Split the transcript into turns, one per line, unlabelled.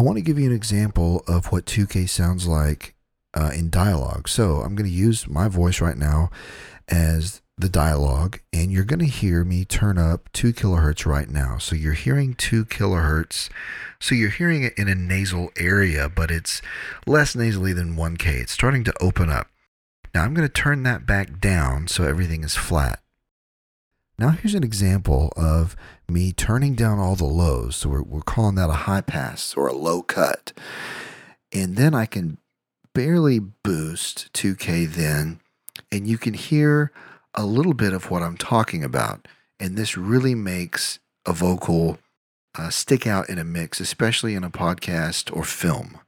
want to give you an example of what 2K sounds like in dialogue. So I'm going to use my voice right now as the dialogue, and you're going to hear me turn up 2 kilohertz right now. So you're hearing 2 kilohertz. So you're hearing it in a nasal area, but it's less nasally than 1K. It's starting to open up. Now I'm going to turn that back down so everything is flat. Now here's an example of me turning down all the lows. So we're calling that a high pass or a low cut. And then I can barely boost 2K then, and you can hear a little bit of what I'm talking about. And this really makes a vocal stick out in a mix, especially in a podcast or film.